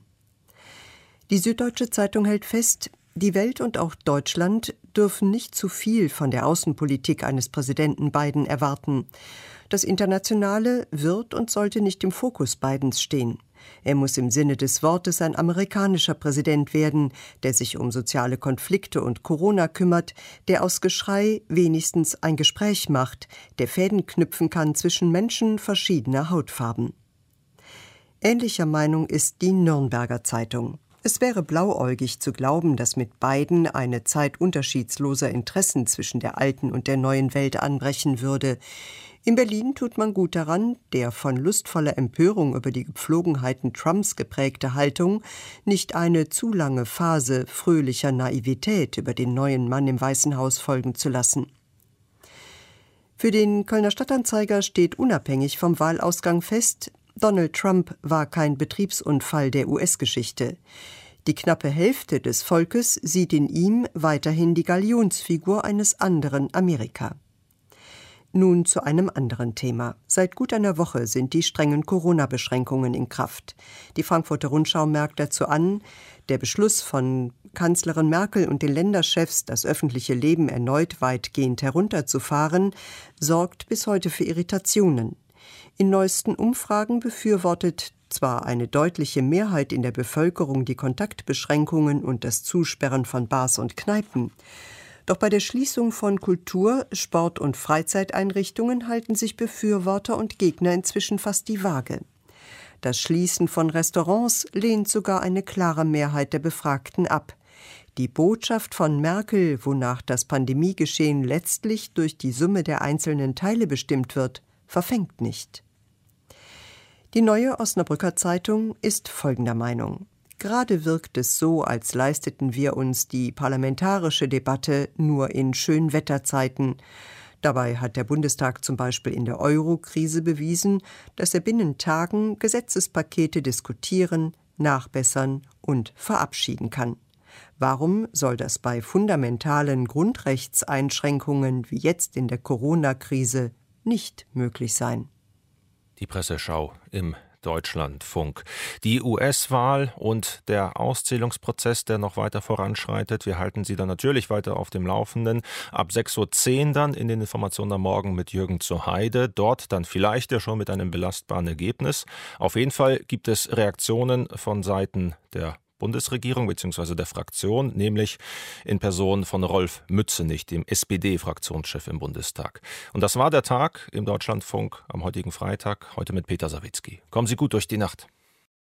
Die Süddeutsche Zeitung hält fest, die Welt und auch Deutschland dürfen nicht zu viel von der Außenpolitik eines Präsidenten Biden erwarten. Das Internationale wird und sollte nicht im Fokus Bidens stehen. Er muss im Sinne des Wortes ein amerikanischer Präsident werden, der sich um soziale Konflikte und Corona kümmert, der aus Geschrei wenigstens ein Gespräch macht, der Fäden knüpfen kann zwischen Menschen verschiedener Hautfarben. Ähnlicher Meinung ist die Nürnberger Zeitung. Es wäre blauäugig zu glauben, dass mit Biden eine Zeit unterschiedsloser Interessen zwischen der alten und der neuen Welt anbrechen würde. In Berlin tut man gut daran, der von lustvoller Empörung über die Gepflogenheiten Trumps geprägte Haltung nicht eine zu lange Phase fröhlicher Naivität über den neuen Mann im Weißen Haus folgen zu lassen. Für den Kölner Stadtanzeiger steht unabhängig vom Wahlausgang fest, Donald Trump war kein Betriebsunfall der US-Geschichte. Die knappe Hälfte des Volkes sieht in ihm weiterhin die Galionsfigur eines anderen Amerika. Nun zu einem anderen Thema. Seit gut einer Woche sind die strengen Corona-Beschränkungen in Kraft. Die Frankfurter Rundschau merkt dazu an, der Beschluss von Kanzlerin Merkel und den Länderchefs, das öffentliche Leben erneut weitgehend herunterzufahren, sorgt bis heute für Irritationen. In neuesten Umfragen befürwortet zwar eine deutliche Mehrheit in der Bevölkerung die Kontaktbeschränkungen und das Zusperren von Bars und Kneipen. Doch bei der Schließung von Kultur-, Sport- und Freizeiteinrichtungen halten sich Befürworter und Gegner inzwischen fast die Waage. Das Schließen von Restaurants lehnt sogar eine klare Mehrheit der Befragten ab. Die Botschaft von Merkel, wonach das Pandemiegeschehen letztlich durch die Summe der einzelnen Teile bestimmt wird, verfängt nicht. Die Neue Osnabrücker Zeitung ist folgender Meinung. Gerade wirkt es so, als leisteten wir uns die parlamentarische Debatte nur in Schönwetterzeiten. Dabei hat der Bundestag zum Beispiel in der Euro-Krise bewiesen, dass er binnen Tagen Gesetzespakete diskutieren, nachbessern und verabschieden kann. Warum soll das bei fundamentalen Grundrechtseinschränkungen wie jetzt in der Corona-Krise nicht möglich sein? Die Presseschau im Deutschlandfunk. Die US-Wahl und der Auszählungsprozess, der noch weiter voranschreitet. Wir halten Sie dann natürlich weiter auf dem Laufenden. Ab 6.10 Uhr dann in den Informationen am Morgen mit Jürgen zur Heide. Dort dann vielleicht ja schon mit einem belastbaren Ergebnis. Auf jeden Fall gibt es Reaktionen von Seiten der Bundesregierung bzw. der Fraktion, nämlich in Person von Rolf Mützenich, dem SPD-Fraktionschef im Bundestag. Und das war der Tag im Deutschlandfunk am heutigen Freitag, heute mit Peter Sawicki. Kommen Sie gut durch die Nacht.